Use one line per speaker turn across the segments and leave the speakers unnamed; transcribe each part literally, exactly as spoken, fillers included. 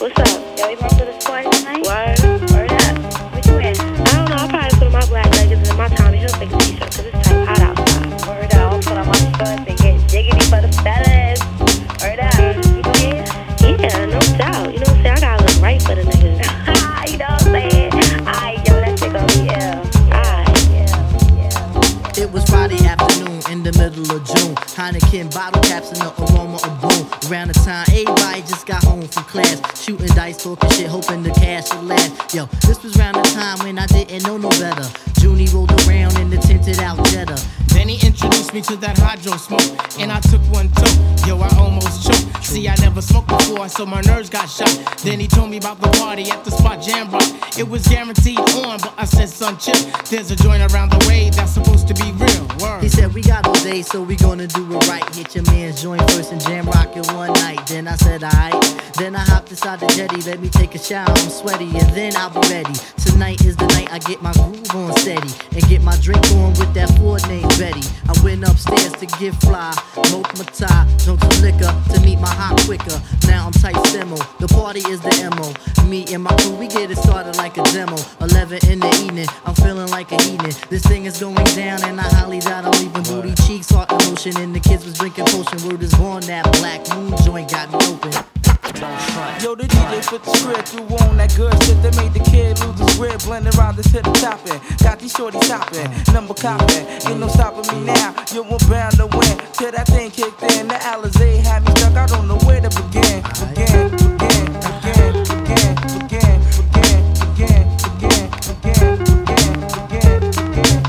What's up?
Yo, you want to the party tonight?
Word?
Word up. What you wearing?
I don't know. I'll probably put on my black leggings and my Tommy Hilfiger t-shirt because it's type hot outside.
Word up. I'll put on my shorts and get jiggity for the fellas. Word up. You know yeah?
Yeah, no doubt. You know what I'm saying? I gotta look right for the niggas.
You know what I'm saying? Aight, yo, that shit gonna be ill.
Aight.
Yeah, yeah.
It was Friday afternoon in the middle of June. Heineken bottle caps and the aroma of boom. Around the time everybody just got home from class, shooting dice, talking shit, hoping the cash would last. Yo, this was around the time when I didn't know no better. Junie rolled around in the tinted out Jetta.
Then he introduced me to that hydro smoke, and I took one too. Yo, I almost choked. See, I never smoked before, so my nerves got shot. Then he told me about the party at the spot Jam Rock. It was guaranteed on, but I said, son, chill. There's a joint around the way that's supposed to be real. Word.
He said, we got all day, so we gonna do it right. Hit your man's joint first and Jam Rock it one night. Then I said, alright. Then I hopped inside the jetty, let me take a shower, I'm sweaty, and then I'll be ready. Tonight is the night I get my groove on steady and get my drink on with that Ford named Betty. I went upstairs to get fly, smoked my tie, drunk some liquor to meet my hot quicker. Now I'm tight simmo, the party is the M O. Me and my crew, we get it started like a demo. eleven in the evening, I'm feeling like a heathen. This thing is going down and I highly doubt I'm leaving. Booty cheeks, heart emotion, and the kids was drinking potion. Word is born, that black moon joint got me open.
Yo, the D J put the script through on that good shit that made the kid lose his grip. Blending around this hit the topping. Got these shorties hopping, number copping. Ain't no stopping me now. You were bound to win. Till that thing kicked in, the Alizé had me stuck. I don't know where to begin. Begin, begin, begin, begin, begin, begin, begin, begin, begin, begin, begin,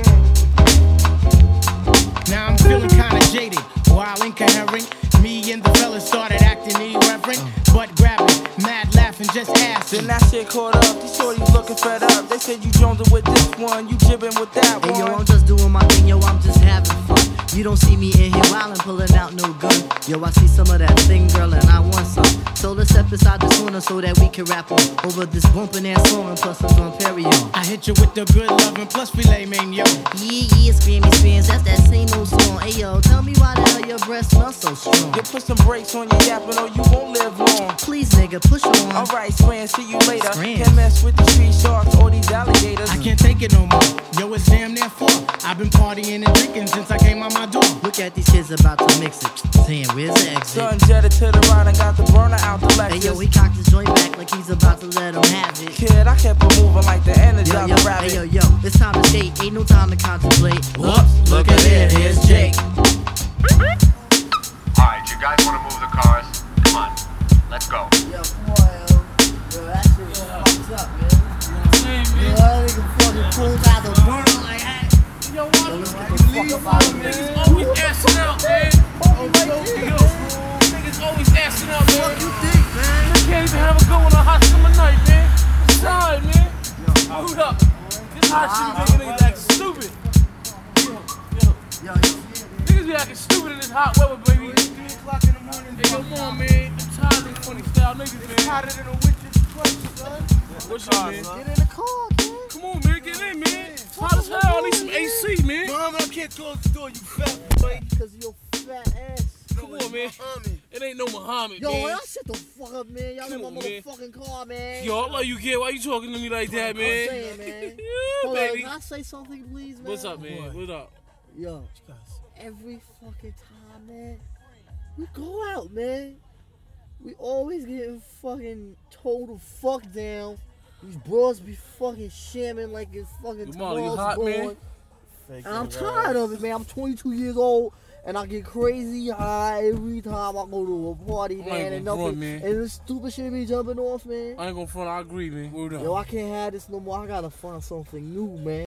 begin.
Now I'm feeling kinda jaded, while incoherent. Me and the fellas started acting irreverent, but grabbing, mad laughing, just asking.
Then that shit caught up, these shorties looking fed up. They said you jonesing with this one, you jibbing with that
Hey
one.
yo, I'm just doing my thing, yo, I'm just having fun. You don't see me in here wildin', pulling out no gun. Yo, I see some of that thing, girl, and I want some. So let's step inside this corner so that we can rap on over this bumpin' ass song and plus I'm gonna carry on.
I hit you with the good loving plus filet mignon.
Yeah, yeah, screamy spins, that's that same old song. Hey yo, tell me why the hell your breath smells so strong.
You put some brakes on your yapping or you won't live long.
Please, nigga, push on.
Alright, Scram, see you later.
Scram.
Can't mess with the street sharks or these alligators.
I can't take it no more. Yo, it's damn near four. I've been partying and drinking since I came out my door.
Look at these kids about to mix it. Damn, where's the exit?
Son jetted to the right and got the burner out the Lexus.
Hey yo, he cocked his joint back like he's about to let him have it.
Kid, I kept it moving like the energy
Yo,
of
yo,
the rabbit.
hey yo, yo, it's time to skate, ain't no time to contemplate.
Whoops, look at it, here's Jake.
Alright, you guys want to move the cars? Come on, let's go.
Yo, boy, yo, yo, that shit was fucked up, man. Yo, that nigga fucking pulled out the burner like that.
Yo, why
Yo,
the
let's
fuck
get the fuck
you
up out of
Niggas
here.
always assing out, man. Oh, yo, niggas always assing out, man.
What you think, man?
I can't even have a go on a hot summer night, man. Sorry, man. Hold up. This hot shit making niggas act stupid. Yo, yo.
Yo, yo,
Niggas be acting stupid in this hot weather, baby. three o'clock in the morning. Hey, come on, man. I'm tired of these funny style niggas, man. It's hotter than a witch's clutch, son. What's up, man?
get in the car, kid.
Come on, man. Get in, man. It's hot as hell. I need some A C, man.
Mom, I can't close the door, you fat boy.
Cause of your fat ass.
Come on, man. It ain't no Muhammad,
Yo,
man.
y'all shut the fuck up, man. Y'all in my
Come on, man.
motherfucking car, man.
Yo, I love you, kid. Why you talking to me like that, man?
I'm saying, man.
Yeah,
Hold on,
baby.
can I say something, please, man?
What's up, man? What up?
Yo, every fucking time, man, we go out, man. We always getting fucking told to fuck down. These bros be fucking shamming like it's fucking
Jamal, you
tomorrow's
hot,
gone.
man?
And I'm tired of it, man. I'm twenty-two years old. And I get crazy high every time I go to a party,
I
man.
ain't
And
gonna
nothing,
front, man.
and this stupid shit be jumping off, man.
I ain't gonna front. I agree, man. Word up.
Yo, I can't have this no more. I gotta find something new, man.